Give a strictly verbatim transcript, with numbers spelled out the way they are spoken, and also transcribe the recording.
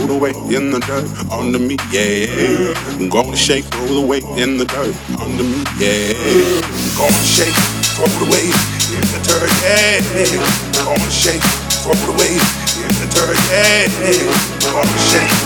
throw the weight in the dirt under me, yeah. I'm gonna shake, throw the weight in the dirt under me, yeah. Gonna shake, throw the weight in the dirt, yeah. Gonna shake, throw the weight in the dirt, yeah. Gonna shake.